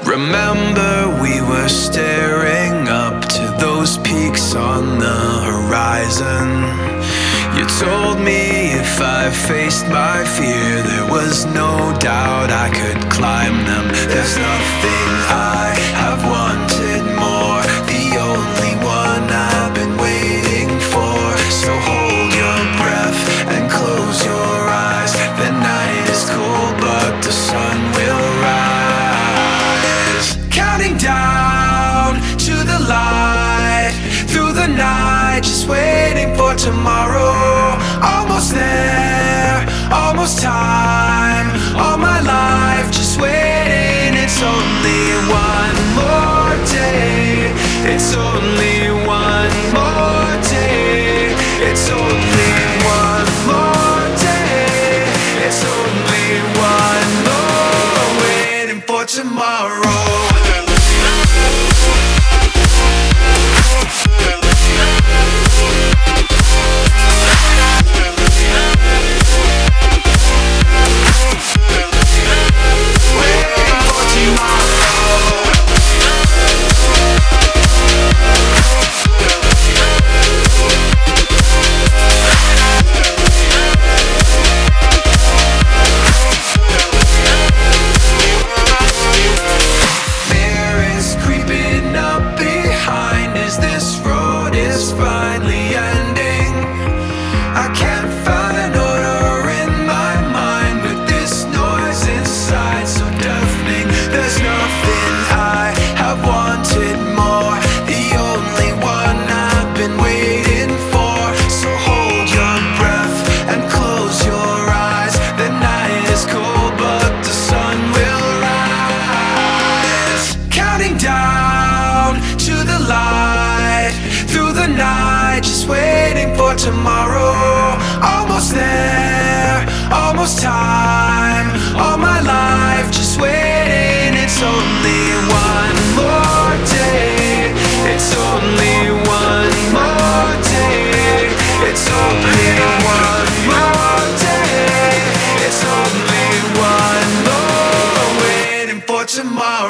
Remember we were staring up to those peaks on the horizon. You told me if I faced my fear, there was no doubt I could climb them. There's nothing I have wanted more, the only one I've been waiting for. So hold your breath and close your eyes. The night is cold but the sun will rise. Counting down to the light, through the night, just waiting for tomorrow. Almost there, almost time. All my life just waiting. It's only one more day. It's only one more day. It's only one more day. It's only one more, waiting for tomorrow. Just waiting for tomorrow. Almost there, almost time. All my life just waiting. It's only one more day. It's only one more day. It's only one more day. It's only one more, waiting for tomorrow.